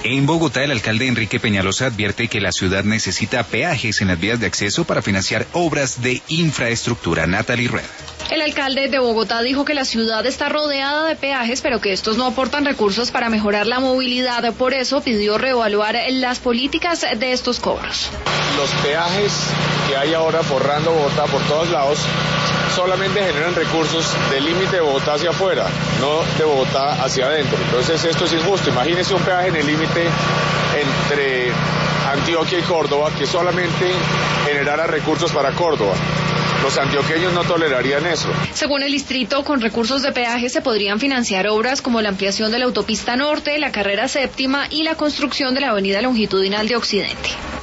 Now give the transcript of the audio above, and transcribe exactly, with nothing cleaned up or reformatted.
En Bogotá, el alcalde Enrique Peñalosa advierte que la ciudad necesita peajes en las vías de acceso para financiar obras de infraestructura. Natalie Rueda. El alcalde de Bogotá dijo que la ciudad está rodeada de peajes, pero que estos no aportan recursos para mejorar la movilidad. Por eso pidió reevaluar las políticas de estos cobros. Los peajes que hay ahora forrando Bogotá por todos lados solamente generan recursos del límite de Bogotá hacia afuera, no de Bogotá hacia adentro. Entonces esto es injusto. Imagínense un peaje en el límite entre Antioquia y Córdoba que solamente generara recursos para Córdoba. Los antioqueños no tolerarían eso. Según el distrito, con recursos de peaje se podrían financiar obras como la ampliación de la autopista norte, la carrera séptima y la construcción de la avenida longitudinal de Occidente.